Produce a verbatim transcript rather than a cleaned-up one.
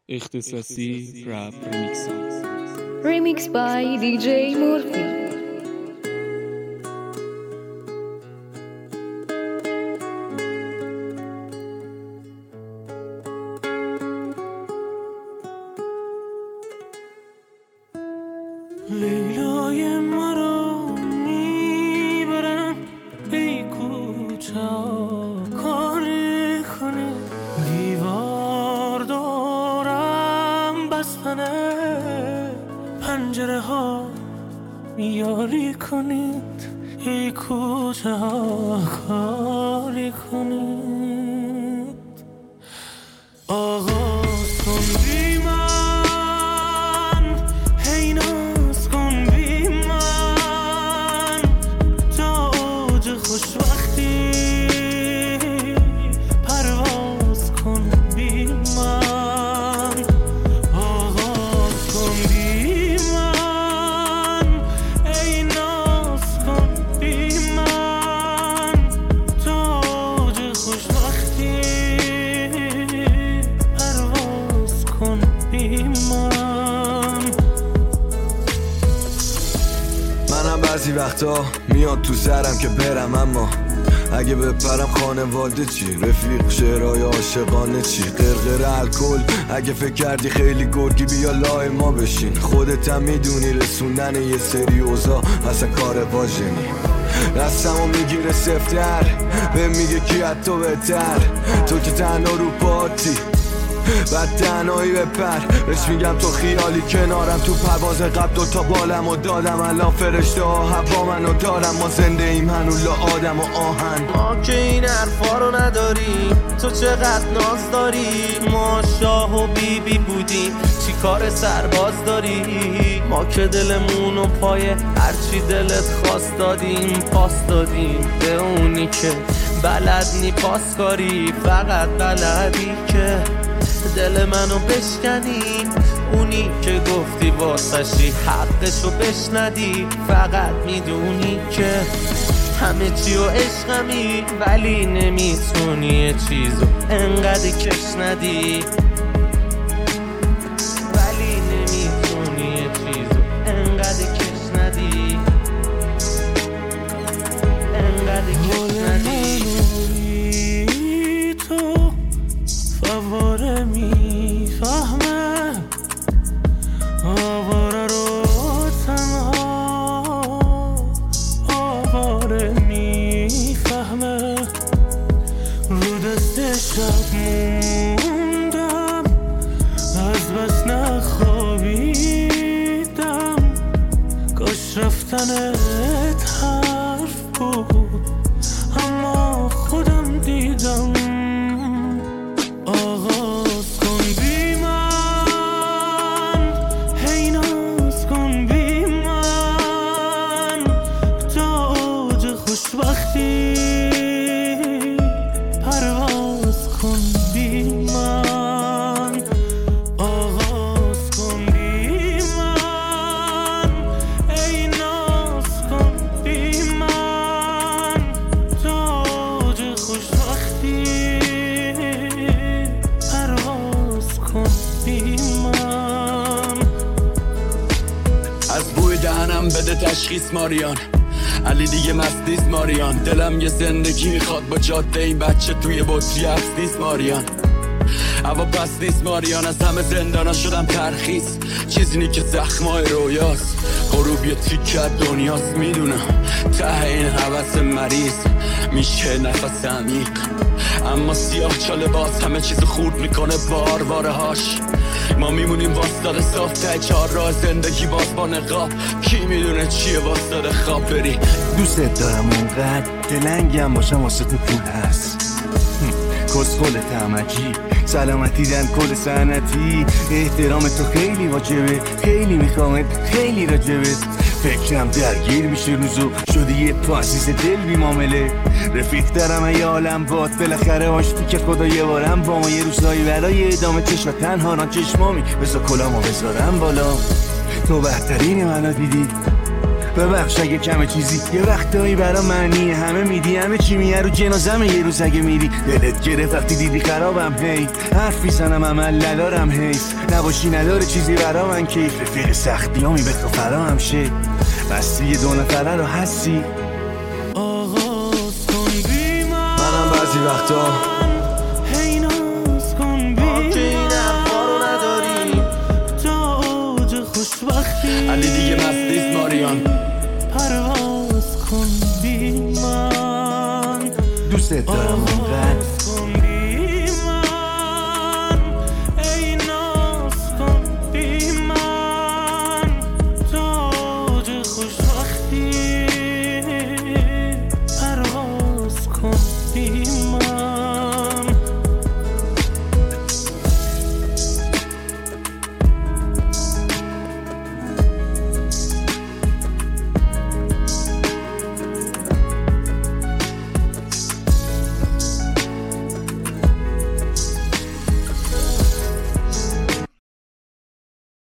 اختصاصی رپ ریمیکس Remix by دی جی Murphy. لیلای مرا میبرم ای کوچه کاری کنی دیوار دارم بستنه پنجره ها یاری کنید ای کوچه ها کاری کنید آغاز کن بی من هی ناز کن بی من تا اوج خوشبختی پرواز کن بی من آغاز کن بی من ای ناز کن بی من تا اوج خوشبختی پرواز کن بی من منم بعضی وقتا میاد تو سرم که برم، اما اگه بپرم خانواده چی؟ رفیق شعرهای عاشقانه چی؟ قرقر الکل اگه فکر کردی خیلی گرگی بیا لای ما بشین، خودت هم میدونی رسوندن یه سری اوضاع اصلا کار واژنی دستمو میگیره سفتر به میگه کی از تو بهتر، تو که تنها رو پاتی بعد تنهایی بپر بهش میگم تو خیالی کنارم، تو پرواز قبل دوتا بالم و دادم الان فرشته ها هوا منو دارم، ما زنده ایم هنو لا آدم و آهن ما که این حرفا رو نداریم تو چقدر ناز داری، ما شاه و بی بی بودیم چی کار سرباز داری، ما که دلمون و پای هرچی دلت خواست دادیم پاس دادیم به اونی که بلد نی پاس کاری، فقط بلدی که دل منو بشکنی، اونی که گفتی واسشی حقشو بشندی، فقط میدونی که همه چی و عشقمی ولی نمیتونی یه چیزو انقدر کش ندی، ولی نمیتونی یه چیزو انقدر کش ندی، انقدر کش ندی. تو فواره میفهمه آواره رو تنها آواره میفهمه، رو دست شب موندم از بس نخوابیدم، کاش رفتنت حرف بود اما خودم دیدم، آغاز کن بی من هی ناز کن بی من تا اوج خوشبختی پرواز کن بی من آغاز کن بی من ای ناز کن بی من تا اوج خوشبختی پرواز کن بی من. از بوی دهنم بده تشخیص ماریان، علی دیگه مست نیست ماریان، دلم یه زندگی میخواد با جاده این بچه توی بطری عکس نیست ماریان، هوا پس نیست ماریان، از همه زندانا شدم ترخیص، چیزی نی که زخمای رویاست، غروب یه تیکه از دنیاست، میدونم ته این حوث مریض میشه نفس عمیق، اما سیاه چاله باز همه چیز خورد میکنه بار باره هاش، ما میمونیم واسطاده صاف ته چهار راه زندگی باز با نقاب، کی میدونه چیه واسطاده خواب بری. دوست دارم اونقدر دلنگم باشم واسه تو پول هست، کسخل تمجی سلامتی دن کل سنتی، احترام تو خیلی واجبه خیلی میخوامت خیلی راجبت، فکرم درگیر میشه روزو شدی یه پاسیس دل بی معامله، رفیق دارم ای عالم باد بالاخره آشتی که خدا یه بارم با ما یه روزایی برای ادامه چشم تنها ران چشمامی بذار کلامو بذارم بالا، تو بهترین منو دیدی ببخش اگه کم چیزی یه وقتایی برا معنی همه میدی همه چی میه رو جنازمه یه روز اگه میری دلت گرفت وقتی دیدی خرابم هی حرف میزنم عمل ندارم حیف نباشی نداره چیزی برا من کیف رفیق سختیامی به تو فرا هم شه بستی یه دو نفره رو هستی آغاز کن بی من منم بعضی وقتا هی ناز کن بی که این حرفا رو نداری تا اوج خوشبختی علی دیگه مست نیست ماریان پرواز کن بی من دوست دارم اونقدر